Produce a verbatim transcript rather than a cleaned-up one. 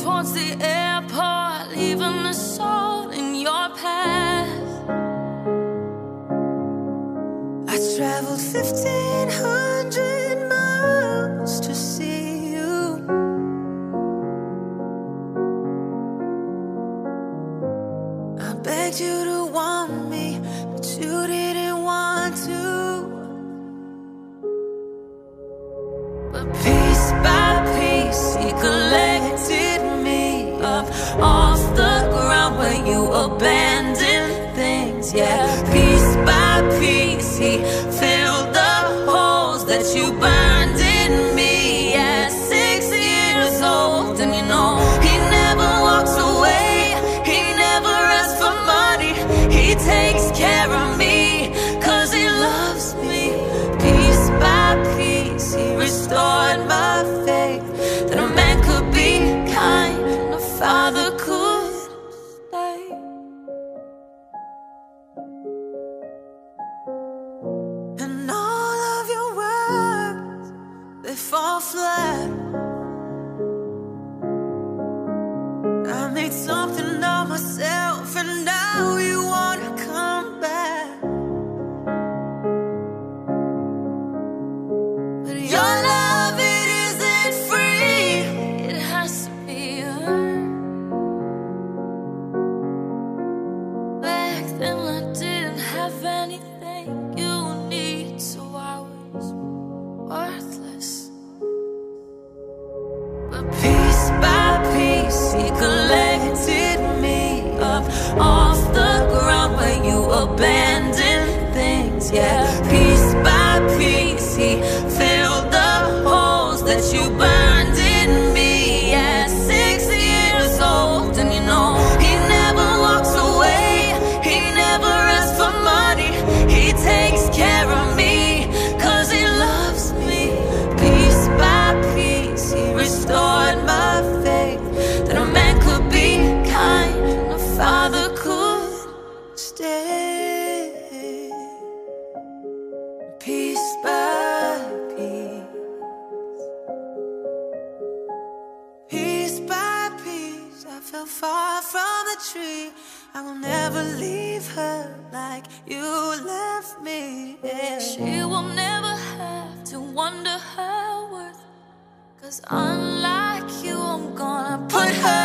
towards the airport, leaving the salt in your path. I traveled fifteen hundred miles to see you. I begged you to want me, but you didn't want to. But piece by piece, he collected me up off the ground where you abandoned things. Yeah, piece by piece, he filled the holes that you burned in me at six years old. And you know, he never walks away, he never asks for money. He takes care of me, cause he loves me. Piece by piece, he restored my faith that a man could be kind and a father could stay. And all of your words, they fall flat. I made something of myself, and now you wanna come back. But your love, it isn't free, it has to be earned. Back then I didn't have anything you need, so I was worthless. But piece by piece, he collected me up off the ground where you abandoned things. Yeah, piece by piece, he filled the holes that you burned in me at six years old. And you know, he never walks away, he never asks for money. He takes care of me, cause he loves me. Piece by piece, he restored my faith that a man could be kind and a father could stay. Piece by piece, piece by piece, I fell far from the tree. I will never leave her like you left me. Yeah. She will never have to wonder her worth, cause unlike you, I'm gonna put her